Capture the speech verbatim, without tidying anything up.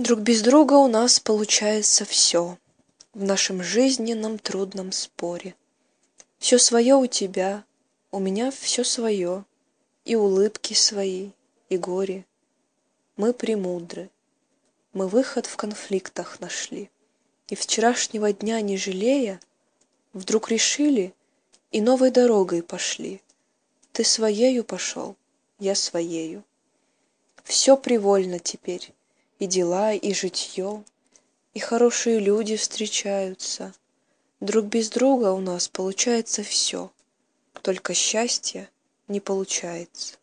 Друг без друга у нас получается все в нашем жизненном трудном споре. Все свое у тебя, у меня все свое, и улыбки свои, и горе. Мы премудры, мы выход в конфликтах нашли, и вчерашнего дня не жалея, вдруг решили и новой дорогой пошли. Ты своею пошел, я своею. Все привольно теперь, и дела, и житье, и хорошие люди встречаются. Друг без друга у нас получается все, только счастья не получается.